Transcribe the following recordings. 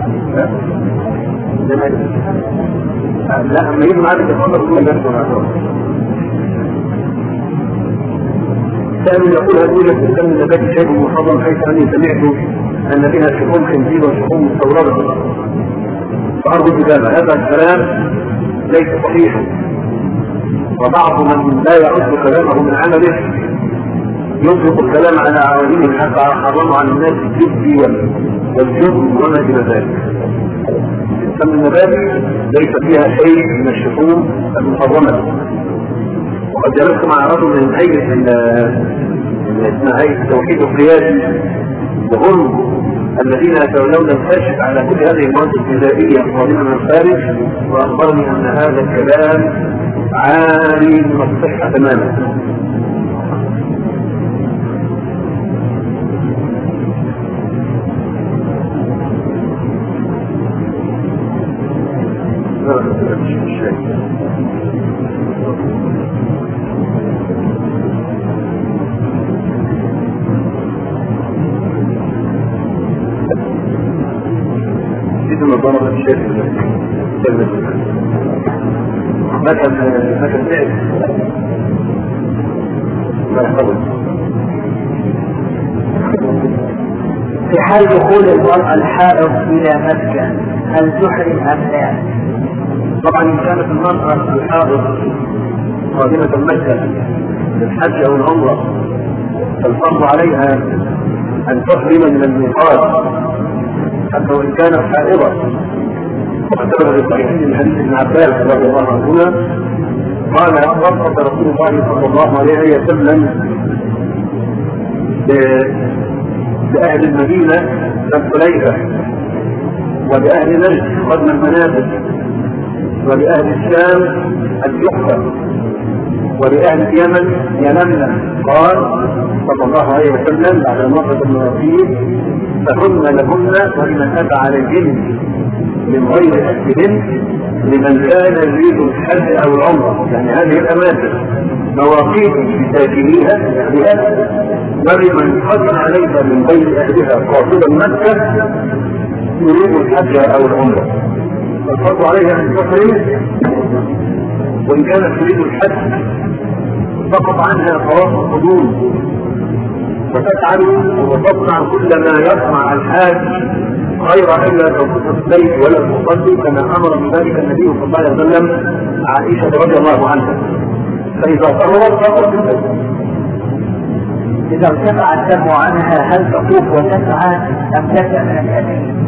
لا اما يجي معاك تفضل تقول نفسه كانوا يقول هذه الكلام النبات شيء محرم حيث اني سمعت ان فيها شحوم خنزير وشحوم مستورده فارجو الاجابه. هذا الكلام ليس صحيحا، وبعض من لا يعد كلامه من عمله يطلق الكلام على عوالمه حتى حرموا على الناس الجبن والجبن وما الى ذلك. السم النباتي ليس فيها شيء من الشحوم المحرمه. وقد جلست مع رجل من هيئه اسمها هيئه التوحيد القيادي، وهم الذين يتولون الكشف على كل هذه المواد الغذائيه القادمه من الخارج، واخبرني ان هذا الكلام عالي من الصحه تماما. ضرب الشيخ مثلا تعب ما يحفظه. في حال دخول المرأة الحائض إلى مكة هل تحرم أم لا؟ طبعا إن كانت المرأة الحائض قادمة مكة للحج أو العمرة فالفرض عليها أن تحرم من الميقات حتى وإن كانت حائضة. وقد ثبت في الصحيحين من حديث ابن عباس رضي الله عنهما قال رخص رسول الله صلى الله عليه وسلم لأهل المدينة الحليفة ولأهل نجد قدم المنازل ولأهل الشام الجحفة ولأهل اليمن ينمنا. قال صلى الله عليه وسلم بعد مرة المواقيت فهن لهن ولمن أتى عليهن من غير أهلهن لمن كان يريد الحج أو العمرة. يعني هذه الأماكن مواقيت لساكنيها أهلها ولمن قدم عليها من غير أهلها قاصدا مكة يريد الحج أو العمرة. فالفرض عليها أن تحرم وإن كانت تريد الحج سقط عنها طواف القدوم وتفعل وتصنع كل ما يصنع الحاج غير الا تطوف البيت ولا تصلي كما امر بذلك النبي صلى الله عليه وسلم عائشه رضي الله عنها. فاذا قررت فقط اذا ارتفع الدم عنها هل تطوف وتسعى ام تسعى من التنعيم؟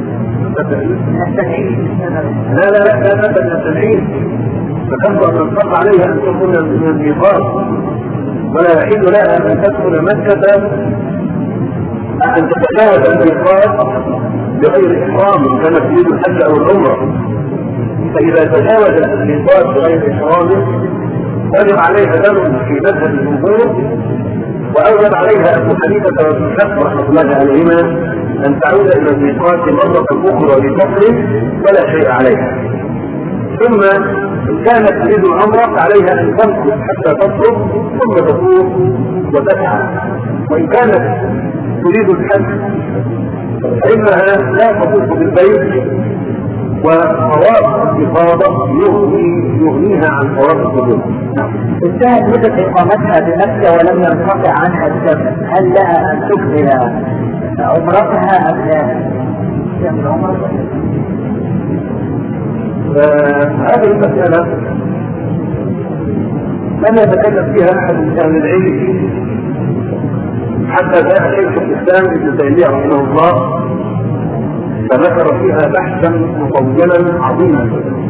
لا من التنعيم. فكنت ان تنطق عليها ان تكون من الميقات ولا يحل لها ان تدخل مكه ان تتجاوز الميقات بغير احرام كما تريد الحج او العمره. فاذا تجاوز الميقات بغير احرام وجب عليها دم في مذهب الجمهور، واوجب عليها ابو حنيفه وابن حزم رحمه الله عليهما ان تعود الى الميقات مره اخرى لتحرم ولا شيء عليها. ثم إن كانت تريد العمرة فعليها أن تمكث حتى تطلب ثم تطوف وتسعى. وإن كانت تريد الحج فإنها لا تطوف بالبيت وطواف الإفاضة يغنيها عن طواف القدوم. انتهت مدة إقامتها بمكة ولم ينقطع عنها الدم هل لها أن تكمل عمرتها أم لا؟ هذه المسألة لم يتكلم فيها أحد من أهل العلم حتى جاء شيخ الإسلام ابن تيمية رحمه الله فذكر فيها بحثا مطولا عظيما.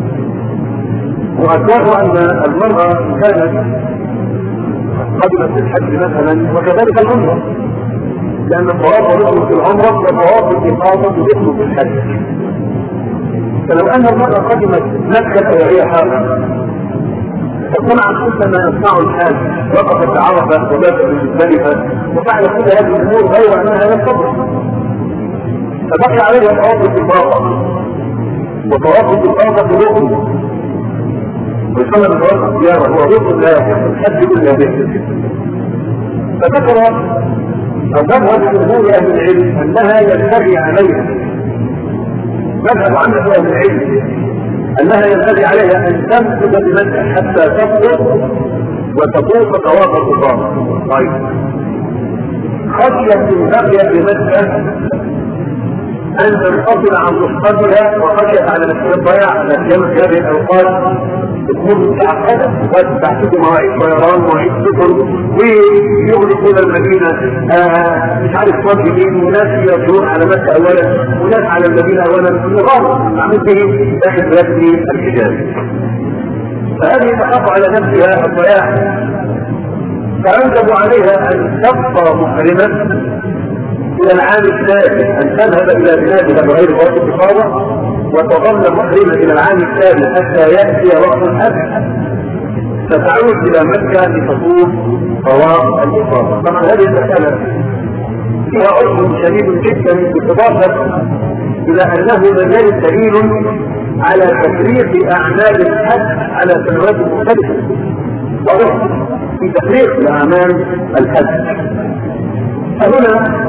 وأذكر أن المرأة كانت قدمت الحج مثلا وكذلك العمرة، لأن الطواف يدخل في العمرة وطواف الإفاضة يدخل في الحج. فلو أن المرأة قدمت مكة وهي حاضرة فصنعت كل ما يصنع الحاج، وقفت عرفة وباتت مزدلفة وفعلت كل هذه الأمور غير أنها لم تطرح، فبقي عليها طواف الإفاضة. وطواف الإفاضة ركن ويسمى بطواف الزيارة، هو ركن لا يصح الحج إلا به. فذكر أو مذهب جمهور أهل العلم أنها ينبغي عليها مذهب عن اهل العلم انها ينبغي عليها ان تمكث بمكه حتى تطلق وتطوف طواف الافاضه. طيب خشيه البقيه بمكه ان تنفصل عن رفقتها وخشيت على نفسها الضياع، لان في هذه الاوقات تكون متعقده وتحدد مواعيد طيران ومواعيد سفر ويغلقون المدينه مش عارف وجه مين، وناس يرجعون على مكه اولا وناس على المدينه اولا، النظام معمول به داخل بلاد الحجاز. فهذه تخاف على نفسها الضياع، فأوجب عليها ان تبقى محرمه الى العام الثالث، ان تذهب الى بلادها بغير طواف الافاضه وتظل محرمه الى العام الثالث حتى ياتي وقت الحج، فتعود الى مكه لتطوف طواف الافاضه. طبعا هذه المساله فيها عذر شديد جدا، بالاضافه الى انه لم يرد دليل على تفريق اعمال الحج على سنوات مختلفه، واضح في تفريق اعمال الحج. فهنا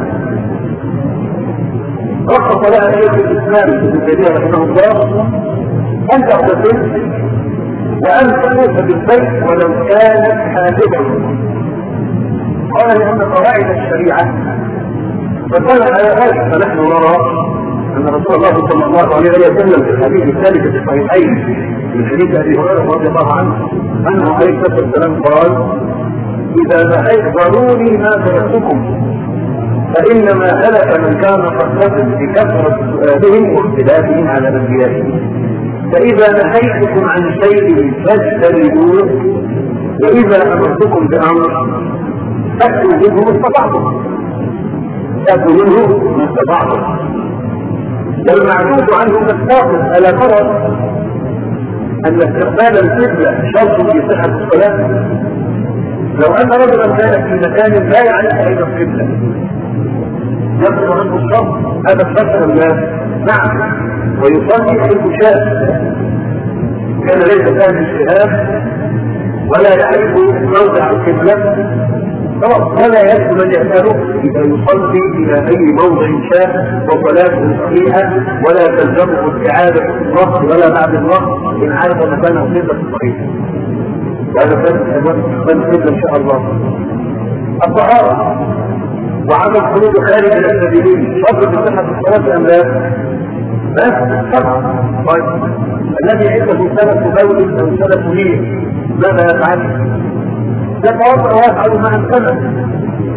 رخص لها شيخ الاسلام ابن تيميه رحمه الله ان تغتسل وان تطوف بالبيت ولو كانت حاجبا. قال لان قواعد الشريعه فقال على ذلك، فنحن نرى ان رسول الله صلى الله عليه وسلم في الحديث الثالث في الصحيحين من حديث ابي هريره رضي الله عنه انه عليه الصلاه والسلام قال: اذا نهيتني ما تركتكم فإنما هلك من كان قبلكم بكثرة سؤالهم واختلافهم على انبيائهم، فإذا نهيتكم عن شيء فاجتنبوه، وإذا أمرتكم بأمر فأتوا منه ما استطعتم، فأتوا منه ما استطعتم. والمعدود عنه كالساقط. ألا ترى أن استقبال القبلة شرط في صحة الصلاة؟ لو أن رجلا كان في مكان لا يعرف أين القبلة يصل عنه الشرط، هذا الشرط الناس نعم، ويصلي في المشاة كان ليس فاهم اجتهاد ولا يعرف موضع القبلة خلاص ولا يدخل من يسأله إذا يصلي إلى أي موضع شاء وصلاته صحيحة ولا تلزمه استعادة الوقت ولا بعد الوقت إن عرف مكانه قبلة صحيح. وهذا فن إن شاء الله. الطهارة وعمل خروج خارج الأسبابين شرط في صحة الصلاة أم لا؟ بس طبعا. طيب الذي عنده سلف بول أو سلف نية ماذا يفعل؟ يتوضأ ويفعل ما أمكنه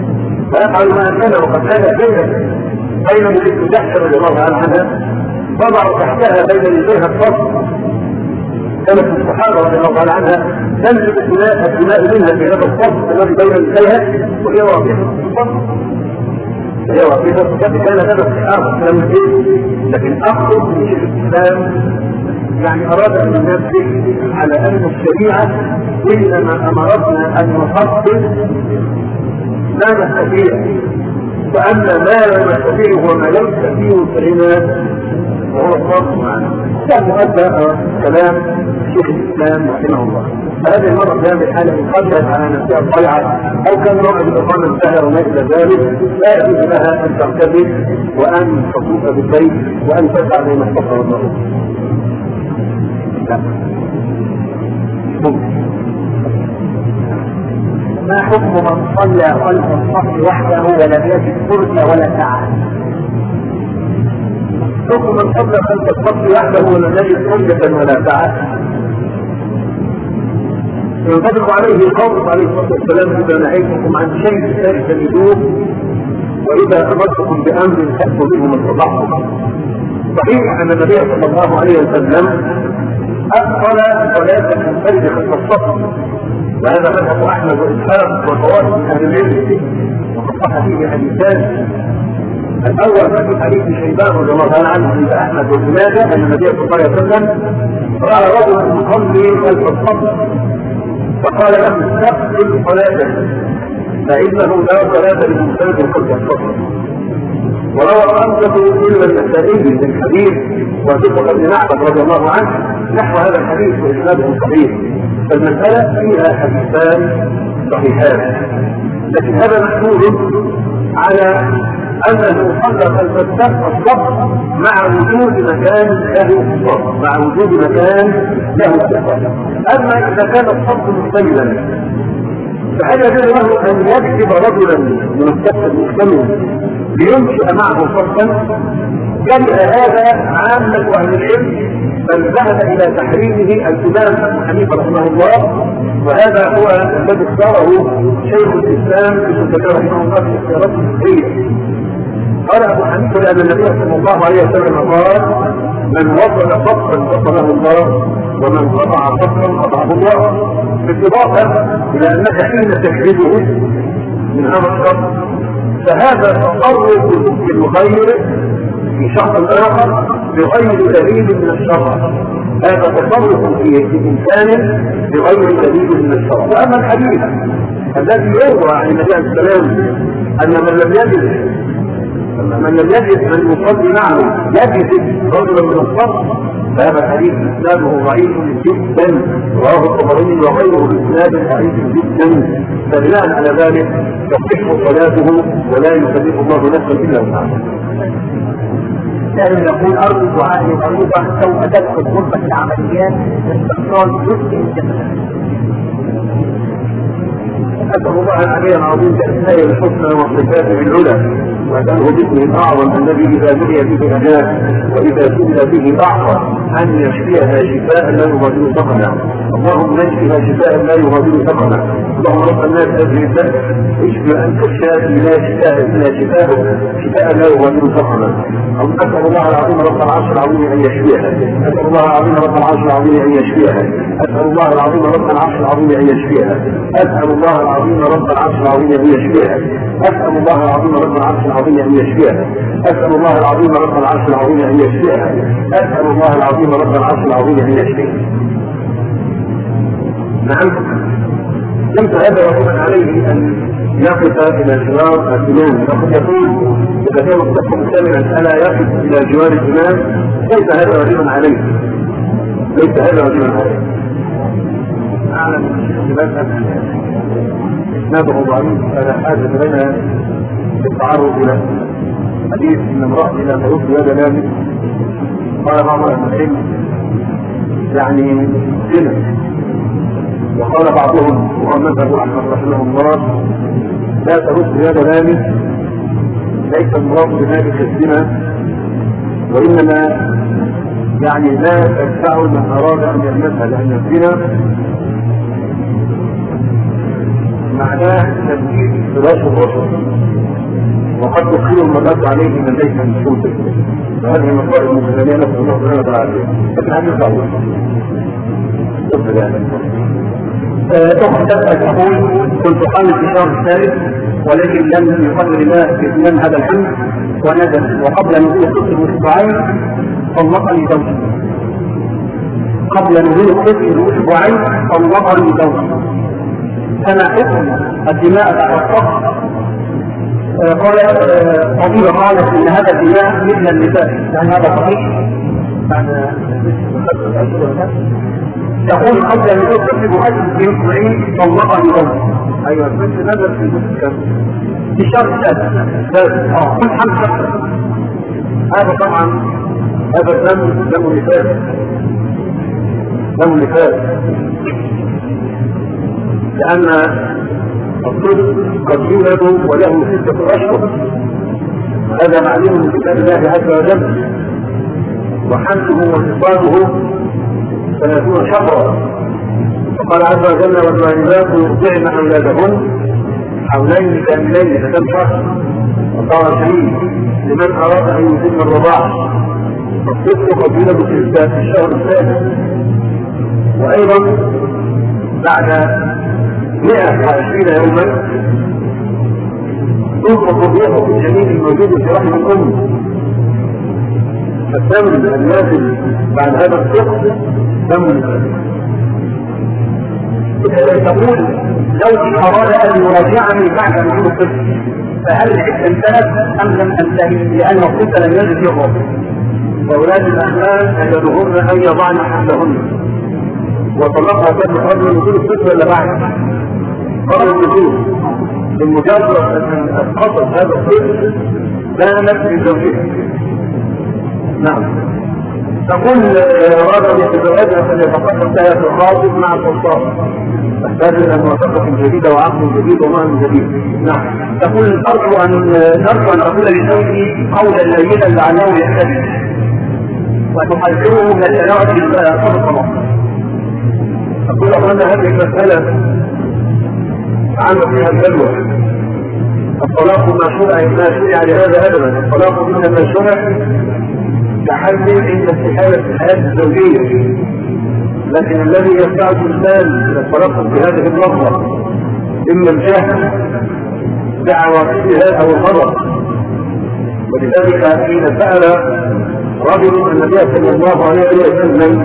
وقد كان بين بنت جحش رضي الله عنها وضعوا تحتها بين يديها الصف، كانت الصحابة رضي الله عنها تنزل الدماء منها في هذا الصف الذي بين يديها وهي واقفة كان هذا الصحابة كلام كثير، لكن أخذ من شيخ الإسلام يعني أراد أن ننبه على أن الشريعة إنما أمرتنا أن نفصل ما نستطيع، وأن ما لا نستطيع هو ما لم تستطيع الكلمات وهو الصرف معنا. كان هذا كلام شيخ الإسلام رحمه الله. فهذه المرة في هذه الحالة إن قدرت على نفسها الضيعة أو كان نوع من الإقامة انتهى وما إلى ذلك لا يجوز لها أن ترتبط وأن تطوف بالبيت وأن تفعل ما استطاع الله. ما حكم من صلى خلف الصف وحده ولم يجد فرجة ولا ساعة؟ حكم من صلى خلف الصف وحده ولم يجد فرجة ولا ساعة ينطبق عليه قول عليه الصلاة والسلام: إذا نهيتكم عن شيء فاجتنبوه وإذا أمرتكم بأمر فأتوا منه ما استطعتم. صحيح أن النبي صلى الله عليه وسلم أدخل صلاة المنفرد خلف الصف، وهذا مذهب أحمد وإسحاق وطوائف من أهل العلم، وقد صح فيه حديثان. الأول في حديث شيبان رضي الله عنه عند أحمد وابن ماجه أن النبي صلى الله عليه وسلم رأى رجلا يصلي خلف الصف فقال له: استقبل صلاته فإنه لا صلاة لمنفرد خلف الصف. وروى خمسة إلا النسائي من حديث وثقة بن معبد رضي الله عنه نحو هذا الحديث وإسناده صحيح. فالمسألة فيها حديثان صحيحان، لكن هذا محمول على أنه خلق الفتاة الصف مع وجود مكان له الصف، مع وجود مكان له الصف. أما إذا كان الصف مستملا فهل يجوز له أن يكتب رجلا من الصف المستمل لينشئ معه صفا؟ كره هذا عامة أهل العلم، بل ذهب إلى تحريمه الإمام أبو حنيفة رحمه الله، وهذا هو الذي اختاره شيخ الإسلام ابن تيمية رحمه الله في اختيارات الفقهية. قال أبو حنيفة لأن النبي صلى الله عليه وسلم قال: من وصل صفا وصله الله، ومن قطع صفا قطعه الله. بالإضافة إلى أنك حين تحرجه من هذا الصف فهذا تصرف المغير في شخص آخر بغير دليل من الشرع، هذا تصرف في إنسان بغير دليل من الشرع. وأما الحديث الذي يروى عن النبي عليه السلام أن من لم يجد من يصلي معه يجد رجلا من الصف، فهذا الحديث إسناده ضعيف جدا، رواه الطبراني وغيره بإسناد ضعيف جدا، فبناء على ذلك تصح صلاته ولا يكلف الله نفسا إلا وسعها. كان يقول أرجو دعاء لطريقة سوف تدخل غرفة العمليات لاستخراج جزء الجسد. أسأل الله العلي العظيم بأسمائه الحسنى وصفاته العلى، وأسأله باسمه الأعظم الذي إذا دعي به أجاب وإذا سئل به أعطى أن يشفيها شفاء لا يغادر سقما. اللهم نشفها شفاء لا يغادر سقما. اللهم رب الناس أجل البأس اشفي أنت الشافي لا شفاء إلا شفاءه شفاء لا يغادر سقما. أسأل الله العظيم رب العرش العظيم أن يشفيها، أسأل الله العظيم رب العرش العظيم أن يشفيها، أسأل الله العظيم رب العرش العظيم أن يشفيها، أسأل الله العظيم رب العرش العظيم أن يشفيها، أسأل الله العظيم رب العرش العظيم أن يشفيها، أسأل الله العظيم رب العرش العظيم أن يشفيها، أسأل الله العظيم رب العرش العظيم أن يشفيها. نعم، ليس هذا يقول عليه أن يقف إلى جوار الإمام، وقد يقول إذا كان الصف مستمعا ألا يقف إلى جوار الإمام، ليس هذا واجبا عليه، ليس هذا واجبا عليه. أعلم إسناده ضعيف فلا حاجة لنا بالتعرض إلى حديث إن امرأة لا ترد يد لامس. قال بعض أهل العلم يعني زنا، وقال بعضهم وهو مذهب أحمد رحمه الله لا ترد يد لامس، ليس المراد بذلك الزنا، وإنما يعني لا تدفع من أراد أن يلمسها، لأن الزنا معناه تنفيذ فراش الرجل، وقد تدخل المرأة عليه من ليس مسؤولا، وهذه مصائب المسلمين نسأل الله سبحانه وتعالى. لكن هذه صعبة. أخت تقول كنت قامت في الشهر الثالث ولكن لم يقدر الله بإتمام هذا الحمل ونزل، وقبل نزول الطفل بأسبوعين طلقني زوجي. قبل نزول الطفل بأسبوعين طلقني زوجي، فما حكم الدماء بعد الطفل؟ طبيبة قالت إن هذا الدماء مثل النساء، يعني هذا صحيح؟ تقول قبل أن يطلق بأسبوعين طلقني زوجي. أيوة، بس نزل في المسكن في الشهر الثالث. كل حمل هذا طبعا هذا دم نفاس، دم نفاس، لأن الطفل قد يولد وله 6 أشهر، هذا معلوم من كتاب الله عز وجل، وحمله وفصاله 30 شهرا. وقال عز وجل: والوالدات يرضعن أولادهن حولين كاملين فكم شهر. وقال شريف: لمن أراد أن يتم الرضاعة. الطفل قد يولد في الشهر الثالث، وأيضا بعد 120 يوما تنفخ الروح في الجنين الموجود في رحم الأم، فالدم النازل بعد هذا الطفل دم. تقول زوجي أراد أن يراجعني بعد نزول الطفل، فهل العدة انتهت أم لم تنتهي؟ لأن الطفل لم يجد فيه الروح. وأولاد الأحلام أجلهن أن يضعن حملهن، وطلقها قبل نزول الطفل ولا بعد؟ قبل النزول. بمجرد أن أسقطت هذا الطفل بانت لزوجها. نعم. تقول أراد أن يتزوجها فليتقدم لها في الخاطب مع السلطان، تحتاج إلى موافقة جديدة وعقد جديد ومهر جديد. نعم. تقول أرجو أن أقول لزوجي قولا لينا لعله يهتدي وتحذره من التلاعب بالطلاق. أقول أن هذه المسألة عنه فيها البلوى. الطلاق ما شرع لهذا أبدا. الطلاق إنما شرع كحل عند استحالة الحياة الزوجية، لكن الذي يدفع الإنسان إلى التلفظ بهذه اللفظة إما الجهل بعواقبها أو الغضب. ولذلك حين سأل رجل النبي صلى الله عليه وسلم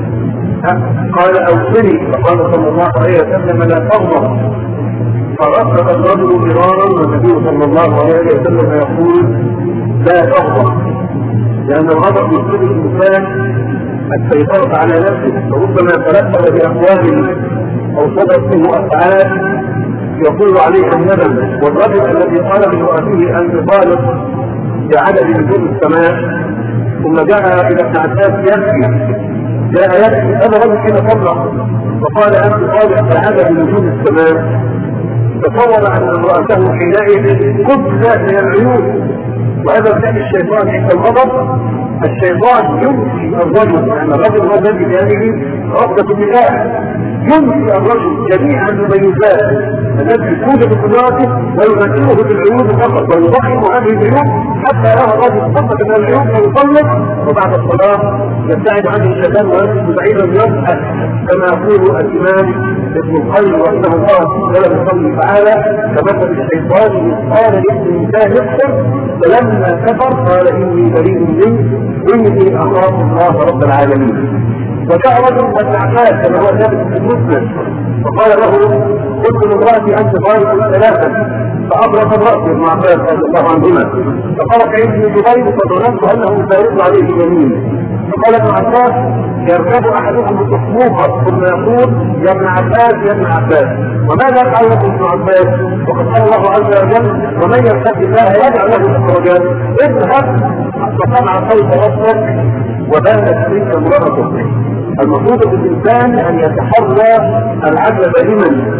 قال أوصني، فقال صلى الله عليه وسلم لا تغضب، فرفض الرجل مرارا والنبي صلى الله عليه وسلم يقول لا تغضب، لأن الغضب يصيب الإنسان السيطرة على نفسه، فربما تلفظ بأقوال أو صدق منه أفعال يقول عليه الندم. والرجل الذي قال لامرأته أن تطالب بعدد نجوم السماء ثم جاء إلى ابن عباس يبكي، جاء يبكي هذا رجل حين طلق وقال أن تطالب بعدد نجوم السماء، تصور أن امرأته حينئذ كتلة من العيون. وهذا كان الشيطان عند الغضب. الشيطان ينسي الرجل، يعني الرجل هو الذي بيده رغبة النكاح، ينسي الرجل جميع المميزات التي توجد في امرأته ويمثله بالعيوب فقط ويضخم هذه العيوب حتى يرى الرجل فقط من العيوب ويطلق، وبعد الصلاة يبتعد عنه الشيطان ويمسك بعيدا يضحك كما يقول الإمام ابن القيم رحمه الله ولا بقوله تعالى كمثل الشيطان إذ قال للإنسان اكفر فلما كفر قال إني بريء منك إني أخاف الله رب العالمين. وجاء رجل ابن عباس كما هو ثابت في المسند فقال له قلت لامرأتي أنت طالق ثلاثا، فأبرق الرأس ابن عباس رضي الله عنهما فقال سعيد بن جبير فظننت أنه سيرد عليه يمين. فقال ابن عباس يركب أحدكم بالتصموخة ثم يقول يا ابن عباس يا ابن عباس، وماذا يفعل لكم ابن عباس؟ وقد قال الله عز وجل ومن يتق الله يجعل له مخرجا اذهب فسمع صوت ربك وبانت منك امرأتك. المفروض بالإنسان أن يتحرى العدل دائما.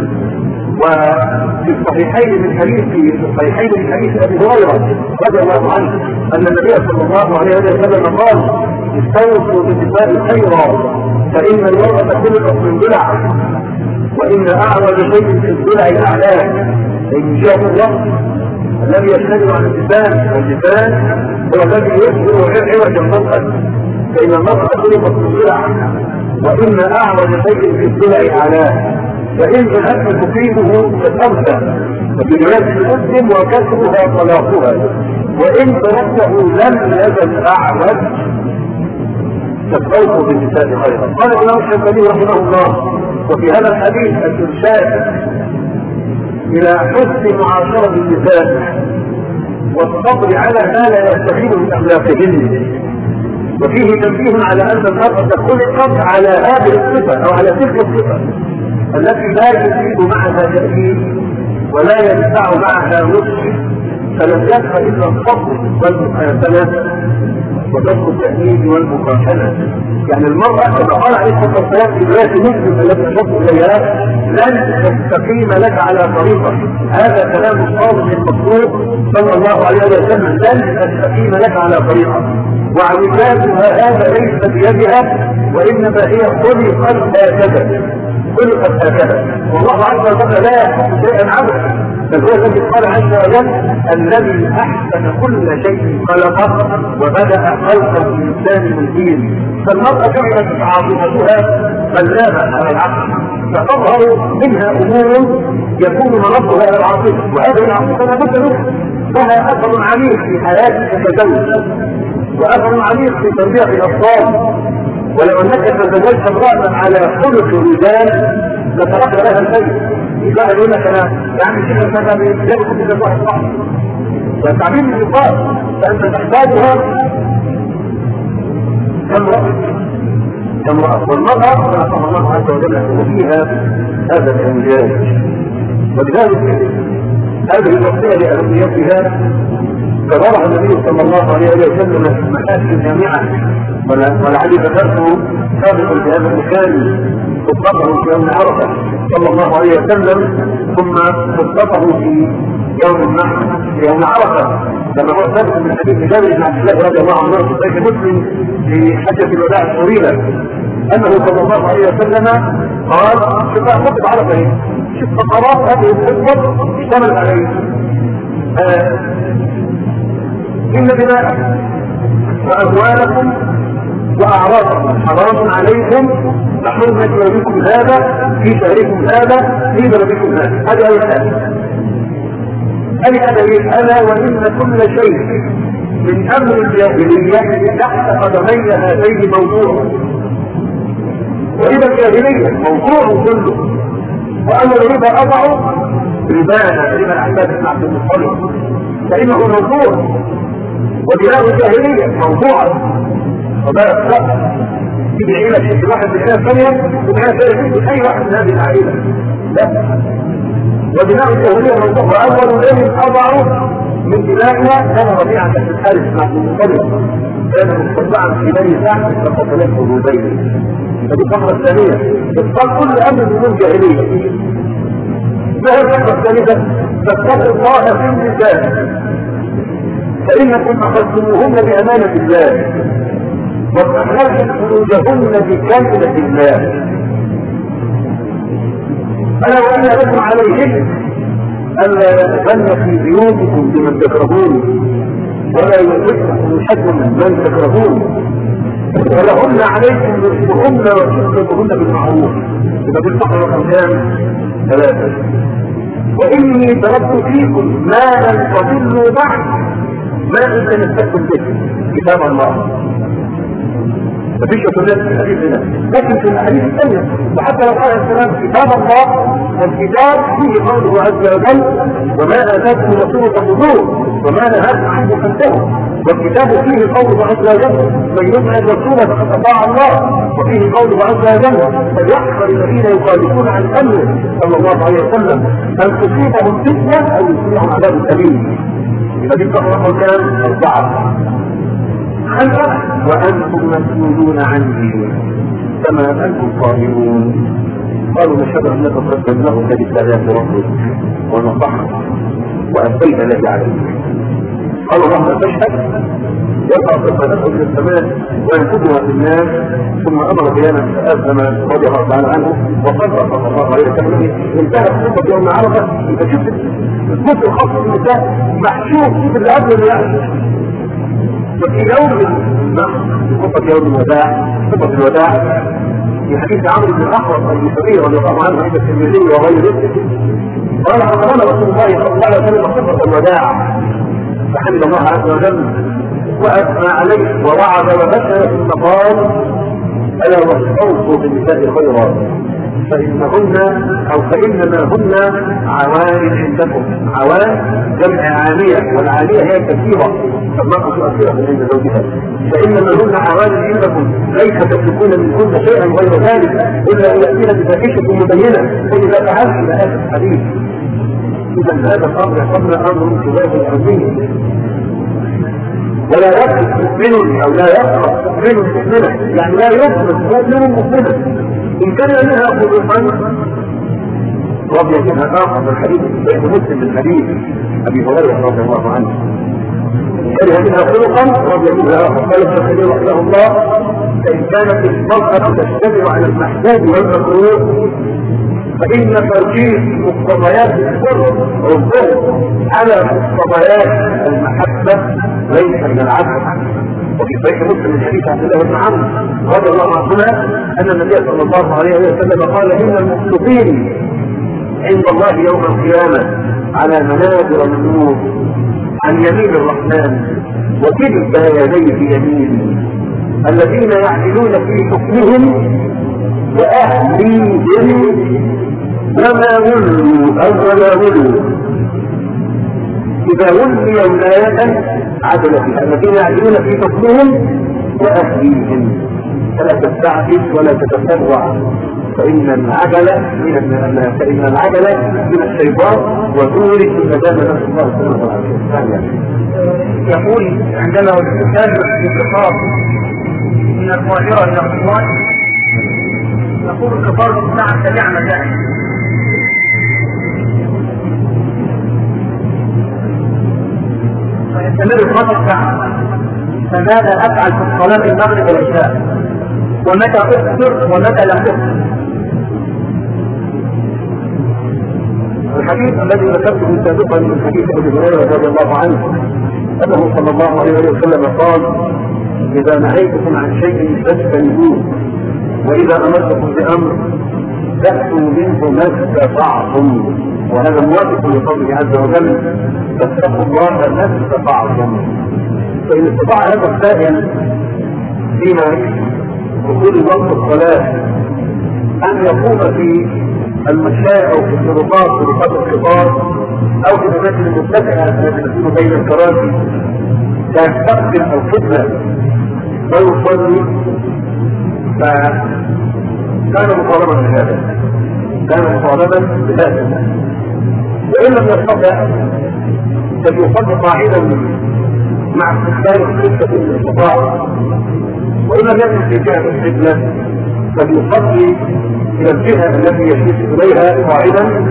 وفي الصحيحين من حديث أبي هريرة رضي الله عنه أن النبي صلى الله عليه وسلم قال استوصوا بالنساء خيرا فإن المرأة خلقت من ضلع وإن أعرض شيء في الضلع الأعلى. فإن جاء الله الذي يشتغل عن اللسان واللسان هو الذي يصبر عوج المرأة، فإن المرأة خلقت من ضلع وإن أعرض شيء في الضلع أعلاه، فإن ذهبت تقيمه فالأرثى وفي رواية مسلم وكسرها طلاقها، وإن تركته لم يزل أعرض فالصوت بالنساء خيرا. قال الإمام الشافعي رحمه الله وفي هذا الحديث الإرشاد إلى حسن معاشرة النساء والصبر على ما لا يستحيل من أخلاقهن، وفيه تنبيه على أن المرأة خلقت على هذه الصفة أو على تلك الصفة التي لا يزيد معها تأكيد ولا يدفع معها نصح، فلم يبق إلا الصبر والمحاسنة وترك التأكيد والمقاشنة. يعني المرأة كما قال عليه الصلاة والسلام في رواية مسلم التي تشرب إليها لن تستقيم لك على طريقة، هذا كلام الصادق المصدوق صلى الله عليه وسلم، لن تستقيم لك على طريقة وعوجاتها هذا ليس بيدها وإنما هي خلقت هكذا والله عز وجل لا يحب شيئا عبثا، بل هو الذي قال عز وجل الذي أحسن كل شيء خلقه وبدأ خلق الإنسان من دين. فالمرأة جعلت عاطفتها غلابة على العقل فتظهر منها أمور يكون مرضها على العاطفة، وهذه العاطفة لابد منها لها أثر عميق في حياتك كزوج وأثر عميق في تربية الأطفال. ولو أنك تزوجت امرأة على خلق الرجال لترك لها البيت. إذا يقول لك أنا يعني كده مثلا بيجيبوا كل واحد صح وتعبير النقاط، فأنت تحتاجها كامرأة والمرأة رحمه الله عز وجل فيها هذا الإنجاز. ولذلك هذه الوصية لأهميتها تبارك النبي صلى الله عليه وسلم في المحاسن الجامعه ولعلي ذكرته سابقا في هذا المكان خطبه في يوم عرفه صلى الله عليه وسلم، ثم خطبه في يوم النحر في يوم عرفه لما هو ثابت من حديث جابر بن عبد الله رضي الله عنه في صحيح مسلم في حجه الوداع الطويله انه صلى الله عليه وسلم قال شوف خطبه عرفه ايه؟ شوف فقرات هذه الخطبه اشتملت عليه إن دماءكم وأموالكم وأعراضكم حرام عليكم كحرمة يومكم هذا في شهركم هذا في بلدكم هذا. هذا أي حاجة ألا وإن كل شيء من أمر الجاهلية تحت قدمي هذين موضوع، وإذا الجاهلية موضوع كله، وأنا الربا أضع ربانا ربا الأحباب بن عبد المطلب فإنه موضوع، ودماء الجاهلية موضوعة وبارك الله في عيلة في واحد من الناس ثانية ومعها ثالثين أي واحد من هذه العائلة لا، ودماء الجاهلية موضوع. وأول ذلك أضع من دمائنا كان ربيعة بن الحارث بن عبد المطلب كان مستطاعا في بني سعد فقتله الربيع. هذه الفقرة الثانية إبطال كل أمر من الجاهلية. ما هي الفقرة الثالثة؟ فاتقوا الله في النساء فإنكم أخذتموهن بأمانة الله واستحللتم خروجهن بكلمة الله، ألا وإن لكم عليهن ألا يأذن في بيوتكم بمن تكرهون ولا يؤذن حكم من تكرهون ولهن عليكم رزقهن وكسوتهن بالمعروف. يبقى دي الفقرة رقم كام؟ 3. وإني تركت فيكم ما لن تضلوا بعد ما إن تمسكتم به كتاب الله. مفيش أصولات في الحديث هنا، لكن في الحديث الثانية وحتى لو قال السلام كتاب الله والكتاب فيه قوله عز وجل وما آتاكم الرسول فخذوه وما نهاكم عنه فانتهوا، والكتاب فيه قوله عز وجل من يطع الرسول فقد أطاع الله، وفيه قوله عز وجل فليحذر الذين يخالفون عن أمره صلى الله عليه وسلم أن تصيبهم فتنة أو يصيبهم عذاب أليم. يبقى دي الفقرة كام؟ 4. 5 وأنتم مسؤولون عني كما أنتم قائلون. قالوا نشهد أنك قد بلغت برسالات ربك ونصحت وأديت لك عليك. قالوا اللهم تشهد يقع صفاته من السماء وينفذها في الناس. ثم أمر بيانا فأسلم رضي الله تعالى عنه وصدق صلى الله عليه وسلم. انتهت خطبة يوم عرفة. انت شفت الجزء الخاص بالنساء محشور في اللي قبل اللي يحصل. وفي يوم خطبة يوم الوداع خطبة الوداع في حديث عمرو بن الأحوص الجبري رضي الله عنه عند الترمذي وغيره قال حضرنا رسول الله صلى الله عليه وسلم خطبة الوداع فحمد الله عز وجل وأثنى عليه ووعد وبشر ثم قال ألا واستوصوا بالنساء خيرا فإنهن أو فإنما هن عوان عندكم. عوان جمع عالية والعالية هي الكثيرة فالمرأة تؤثرها عند زوجها. فإنما هن عوان عندكم ليس تملكون منهن شيئا غير ذلك إلا أن يأتين بفاحشة مبينة فإذا فعلت إلى هذا الحديث. إذا هذا الأمر يحصلنا أمر خلاف الأرضية ولا يقف مؤمن أو لا يقف مؤمن مؤمنة يعني لا يقف مؤمن مؤمنة إن كان منها خلقا رضي منها آخر من الحديث مسلم من حديث أبي هريرة رضي الله عنه إن كان منها خلقا رضي منها آخر قال ابن الخليل رحمه الله فإن كانت المرأة تجتمع على المحبوب والمكروه فإن تركيز مقتضيات الكفر ربه على مقتضيات المحبة ليس من العدل. وفي صحيح مسلم من حديث عبد الله بن عمرو رضي الله عنهما أن النبي صلى الله عليه وسلم قال إن المقسطين عند الله يوم القيامة على منابر من نور عن يمين الرحمن وكلتا يديه يمين الذين يعدلون في حكمهم وأهليهم وما ولوا أو ولا ولوا. إذا ولي ولاية عدل فيها الذين يعدلون في حكمهم وأهليهم فلا تستعجل ولا تتسرع فإن العجلة من الشيطان وتورث المدام نفس الله سبحانه وتعالى. يقول عندما وجدت القطار من القاهرة إلى أسوان يقول القطار الساعة 7 مساء فيستمر 12 ساعة. فماذا أفعل في صلاة المغرب والعشاء؟ ومتى أفطر ومتى لم أفطر؟ الحديث الذي ذكرته سابقا من حديث ابي هريره رضي الله عنه انه صلى الله عليه وسلم قال: اذا نهيتكم عن شيء فاجتنبوه، واذا امرتكم بامر فاتوا منه ما استطعتم، وهذا موافق لقوله عز وجل: فاتقوا الله ما استطعتم. فان استطاع هذا السائل فيما دخول وقت الصلاه ان يقوم في المشاة او في طرقات القطار او في الاماكن المتسعه التي تكون بين الكراسي كيستقبل القبله ويصلي، فكان مطالبا بهذا، كان مطالبا بهذا. وان لم يستطع فليصلي قاعدا مع استقبال القبله ان استطاع، وان لم يكن في جهه القبله فليصلي الى الجهه التي يشير اليها قاعدا،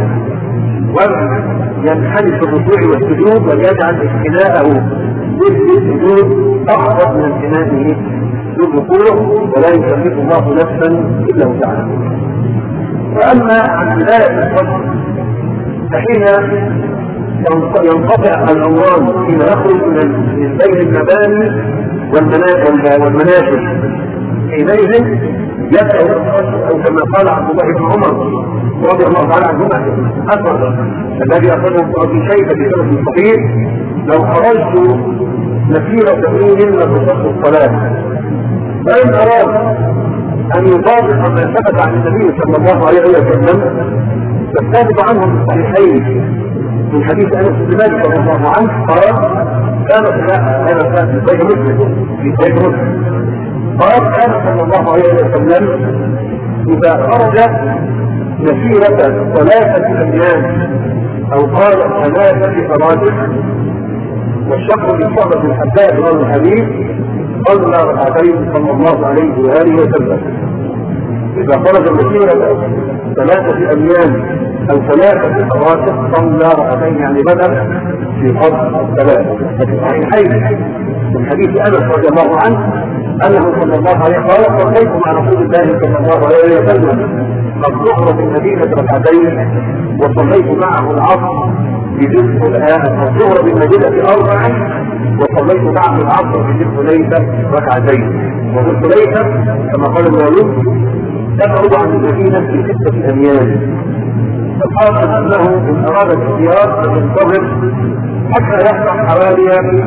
وينحني في الركوع والسجود، ويجعل انحناءه بالسجود افضل من انحنائه بالركوع، ولا يكلف الله نفسا الا وسعها. واما عن بدايه الفجر فحين ينقطع الأمران حين يخرج من بين المباني والمنافذ، حينئذ يبدأ أو كما قال عبد الله بن عمر رضي الله تعالى عنهما أثر الذي أخذه في شيء في سنة صحيح: لو خرجت مسيرة ميل لتصح الصلاة. فإن أراد أن يطابق ما ثبت عن النبي صلى الله عليه وسلم فالثابت عنه في الصحيحين من حديث أنس بن مالك رضي الله عنه قال: كان في صحيح مسلم قال: كان صلى الله عليه وسلم إذا خرج مسيرة 3 أيام أو قال 3 فرادق، والشق بالصحبة الحباب غير الحديث، صلى ركعتين صلى الله عليه وآله وسلم. إذا خرج مسيرة 3 أيام أو 3 فرادق صلى ركعتين، يعني بدأ في قبل الصلاة. في الصحيحين من حديث أنس رضي الله عنه أنه صلى الله عليه وسلم قال: صليت مع رسول الله صلى الله عليه وسلم الظهر في المدينة ركعتين، وصليت معه العصر بجزء الظهر بالمدينة 4، وصليت معه العصر في ذي الحليفة ركعتين. وذي الحليفة كما قال النووي تبعد عن المدينة في 6 أيام. فقال أنه إن أراد الاختيار فينتظر حتى يحصل حوالي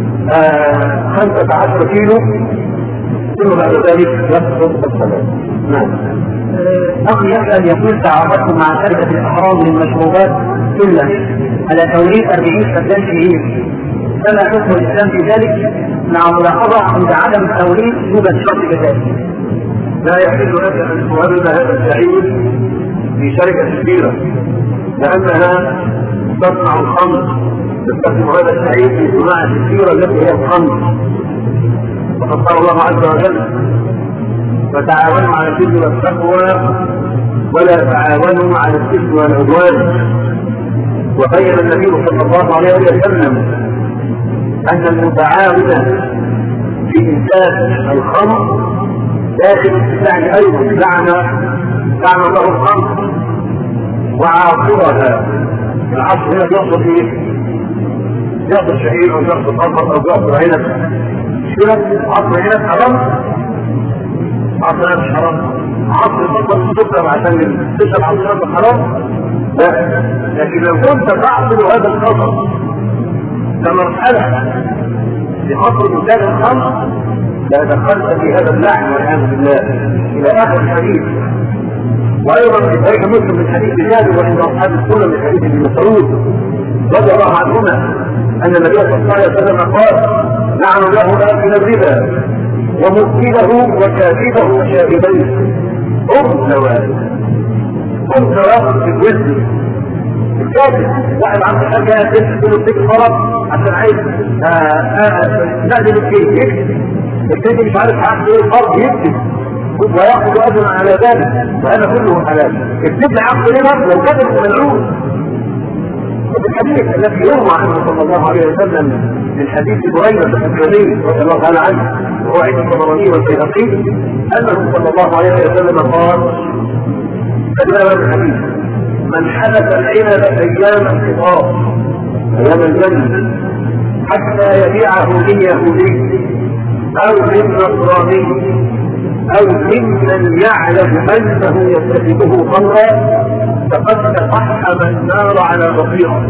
15 كيلو، ثم بعد ذلك يسقط الصلاة. نعم. أخي يسأل يقول: تعاملت مع شركة الأحرام للمشروبات كلها على توريد 40 فدان شعير، فما حكم الإسلام في ذلك مع ملاحظة عند عدم التوريد يوجد شرط كذلك؟ لا يحل لك أن تورد هذا الشعير في شركة كبيرة، لأنها تصنع الخمر، تستخدم هذا الشعير في صناعة الكبيرة التي هي الخمر. وقد قال الله عز وجل: وتعاونوا على البر والتقوى ولا تعاونوا على الاثم والعدوان. وبين النبي صلى الله عليه وسلم ان المتعاون في انتاج الخمر داخل السعي ايضا لعن الله الخمر وعاصرها. العصر هنا يقصد ايه؟ يقصد شعير او يقصد خمر او يقصد عنب. مشكلة عصر عنب حرام؟ عصر مش حرام. عصر فقط السكر عشان تشرب عصير حرام؟ لا، لكن لو كنت تعصر هذا الخمر كمرحلة في عصر انتاج الخمر لدخلت في هذا اللعن والعياذ بالله الى اخر الحديث. وايضا في صحيح مسلم من حديث جابر وعند اصحاب السنه من حديث ابن مسعود رضي الله عنهما ان النبي صلى الله عليه وسلم قال: لعن الله آكل الربا ومؤكله وكاتبه وشاهديه. خبز في الوزن. الكاتب واحد عنده حاجه تقول له تكفر عشان عايز نقدم الكيس الكيس مش عارف حق ايه الفرض يكتب ويأخذ أجرا على ذلك وهذا كله حلال. الكتب عقد لنا لو كتب ملعون. الحديث الذي يروى عنه صلى الله عليه وسلم من حديث بريدة الحكمي رضي الله تعالى عنه وهو عند الطبراني والبيهقي أنه صلى الله عليه وسلم قال هذا الحديث من حدث العنب أيام الخطاب أيام الجنة حتى يبيعه من يهودي أو من نصراني أو ممن يعلم أنه يتخذه خمرا فقد تفحم النار على بصيرة.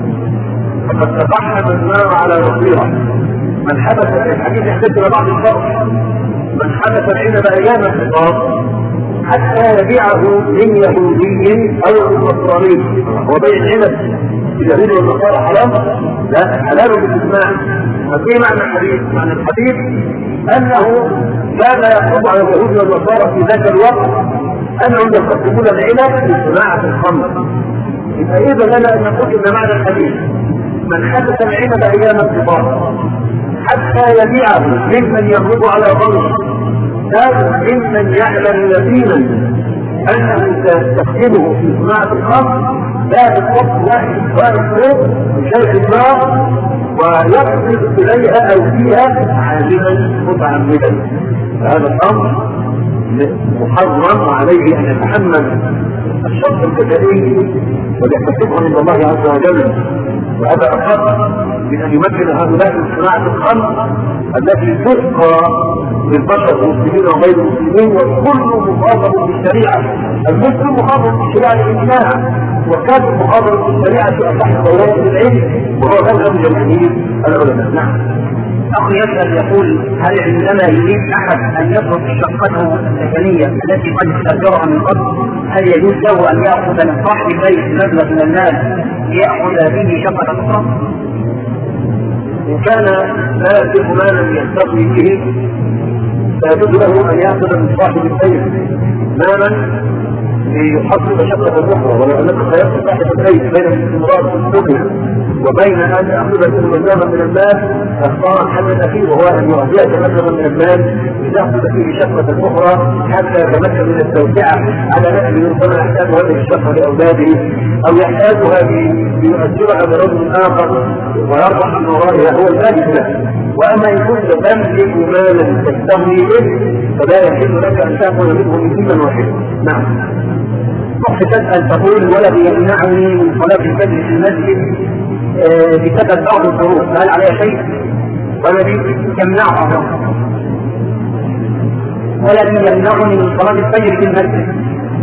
فقد تفحم النار على بصيرة. من حدث الحديث يحتاج إلى بعض الشرح. من حدث العنب أيام الخطاب حتى يبيعه من يهودي أو من نصراني. وبيع العنب اليهود والنصارى حرام؟ لا، حلال بالاجماع. ففي معنى الحديث؟ معنى الحديث أنه كان يحكم على اليهود والنصارى في ذاك الوقت أنهم يقدمون العنب لصناعة الخمر. يبقى إذا لنا أن نقول إن معنى الحديث من حدث العنب أيام الخطاب حتى يبيعه ممن يغضب على ظنه أو ممن يعلم يقينا أنه سيستخدمه في صناعة الخمر لا بالضبط واحد بشيء النار ويقصد إليها أو فيها عازما متعمدا. فهذا الأمر محرم عليه أن يتحمل الشخص الجزائي ويحتسبه عند الله عز وجل. وهذا أخف من أن يمكن هؤلاء من صناعة الخمر التي تسقى للبشر المسلمين وغير المسلمين والكل مخاطب بالشريعة. المسلم مخاطب بالشريعة الإجماع وكان مخاطب بالشريعة في أصح دورات العلم وهو مذهب جماهير العلماء. نعم. أخ يسأل يقول هل عندما يريد أحد أن يصرف شقته السكنية التي قد استأجرها من قبل هل يجوز له أن يأخذ من صاحب البيت مبلغ من المال ليأخذ به شقة أخرى؟ إن كان لا يملك مالا يستغني به فيجوز له أن يأخذ من صاحب البيت مالا ليحصل شقة أخرى. ولو أنك سيأخذ صاحب البيت بين الاستمرار في السكن وبين أن يأخذ مبلغا من المال فاختار الحل الأخير وهو أن يعطيك مبلغا من المال لتأخذ فيه شقة أخرى حتى يتمكن من التوسعة على نحو ربما يحتاج هذه الشقة لأولاده أو يحتاجها ليؤثرها برجل آخر ويربح من ورائها هو المالك له. وأما إن كنت تملك مالا تستغني به فلا يحل لك أن تأخذ منه مسلما واحدا. نعم. أخت تسأل تقول ولدي يمنعني من صلاة الفجر في المسجد بسبب بعض الظروف هل عليها شيء؟ ولدي يمنعني من صلاة الفجر في المسجد.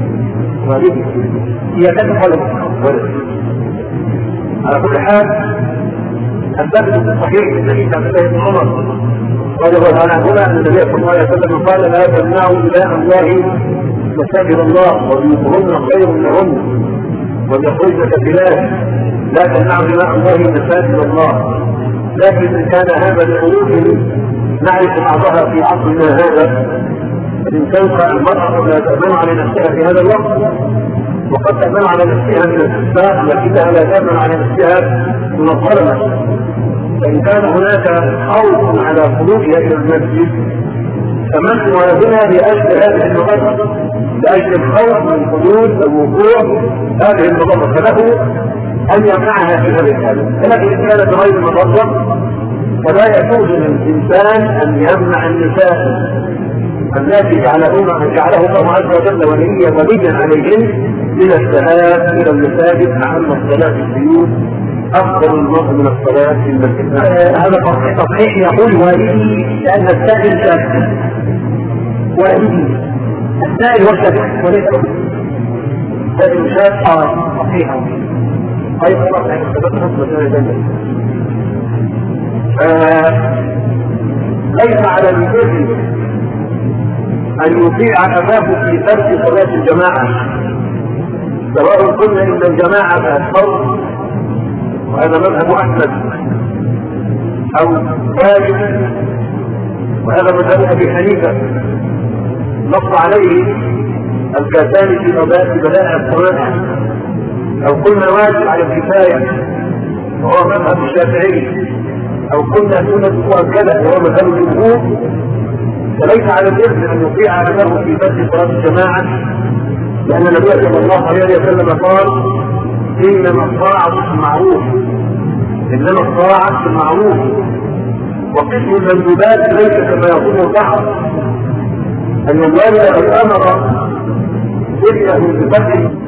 هي تدخل على كل حال الثابت الصحيح الذي تعتبره ابن عمر رضي الله عنهما ان النبي صلى الله عليه وسلم قال لا تمنعوا نداء الله مساجد الله وبيوتهن خير لهن وليخرجن كبلاد لا تمنعوا نداء الله مساجد الله. لكن ان كان هذا لظروف نعرف بعضها في عصرنا هذا فإن كانت المرأة لا تأمن على نفسها في هذا الوقت وقد تأمن على نفسها من الإسلام لكنها لا تأمن على نفسها من الظلمة. فإن كان هناك خوف على خروجها إلى المسجد فمن ولدنا لأجل هذه المضرة لأجل الخوف من حدود الوقوع هذه المضرة فله أن يمنعها في هذه الحالة. ولكن إن كانت غير مضرة فلا يجوز للإنسان أن يمنع النساء التي جعله الله عز وجل وليا عليهن من الذهاب إلى المساجد مع أن الصلاة في البيوت أفضل المرء من الصلاة في المسجد. هذا تصحيح يقول والدي لأن السائل شاذ. والدي السائل هو شاذ وليس السائل شاذ صحيح. أي خلاص يعني ليس على المسجد أن يطيع أباه في ترك صلاة الجماعة سواء قلنا إن الجماعة فرض وهذا مذهب أحمد أو واجب وهذا مذهب أبي حنيفة نص عليه الكاساني في بدائع الصلاة أو قلنا واجب على الكفاية وهو مذهب الشافعي، او قلنا سنة مؤكدة وهو مذهب الجمهور، فليس على الإثم أن يطيع له في بدء صلاة الجماعة، لأن النبي صلى الله عليه وسلم قال: إنما الطاعة في المعروف، إنما الطاعة في المعروف، وقسم المندوبات ليس كما يقول البعض أن الوالد قد أمر ابنه بفتح